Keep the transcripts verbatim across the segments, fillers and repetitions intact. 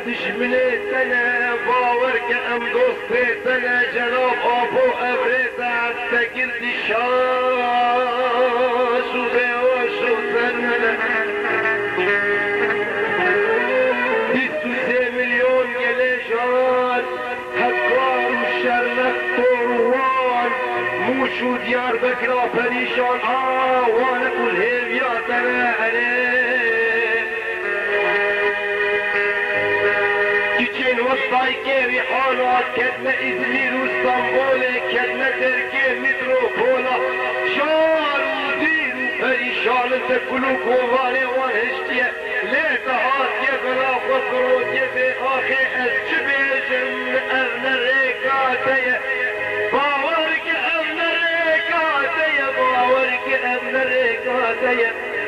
دشمنی تنه باور که ام دوستی تنه جناب آبو ابریت عستگل دیشاش و بیواشو تنه بیست و سه میلیون گلیشان حکار و شرنق توروان موش و دیار بکرا پریشان آوانه کل هیویاتنه وسطای که ریحانات کدن ازمیر و استانبول کدن درگه متروپولا شار و دیر و پریشان تکلو کووانه و هشتیه لیتهات یه بلا خسرود یه به آخه از چه بیشم ارن ریکاتیه باور که ارن ریکاتیه باور که ارن ریکاتیه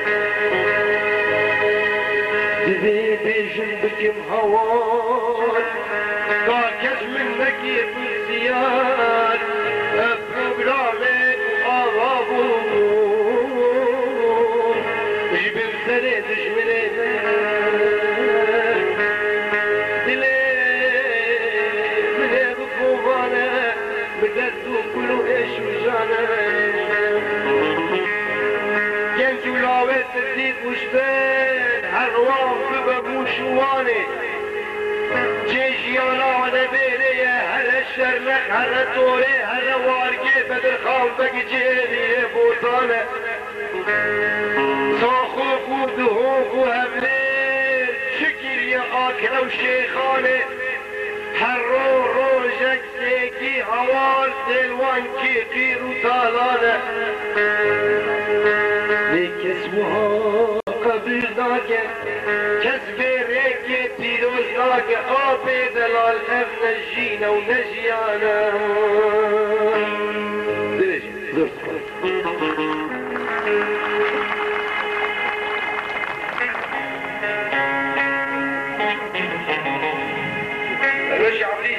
دبي بيجن بكم هوان كاكس من نكيب الزياد بروغرامك وغابون جيب مسري دشمني دلي ملي بكوفانا بددو كلو ايش وجانا كنت ولاوات تزيد وشبان هروان ببموشواني جيجيانا ونبيلي هل الشرنق هل الدوري هل وارقي بدر خان بقي جيلي بوطانة صاخوك ودهوك وهبليل شكر يا آكرا وشيخاني هرو روجك سيكي هوان دلوان كي قير وطالانة ليك اسمها قبل ذاك كسب ريك تيروز ذاك آبي دلال اف نجينا ونجيانا درجة زرت رجع عبدي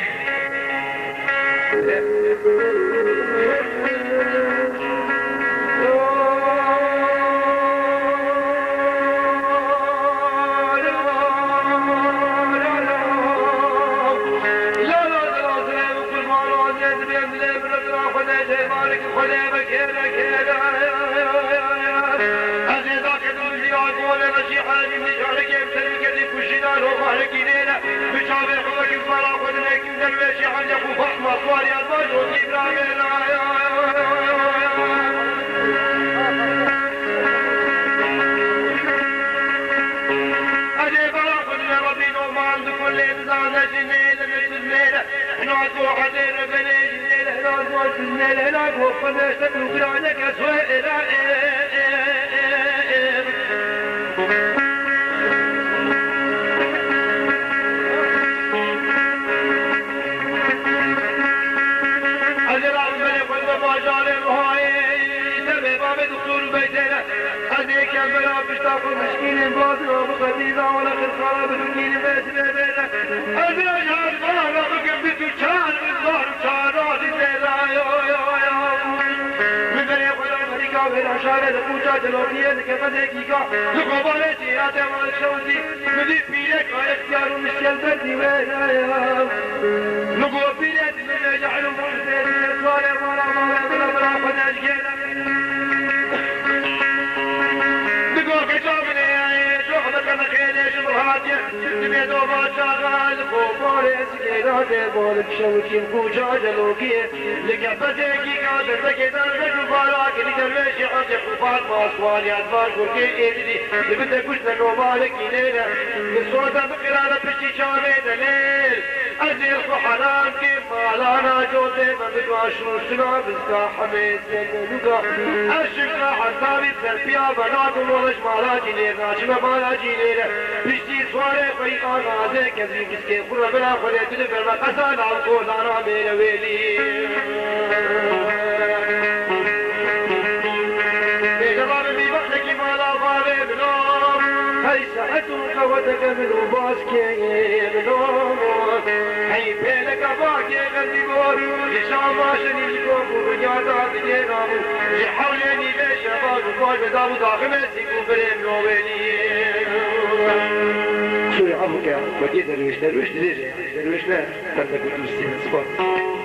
Sure. عمك ودي درويش درويش درويش درويش لا تردك ودوسين سبحان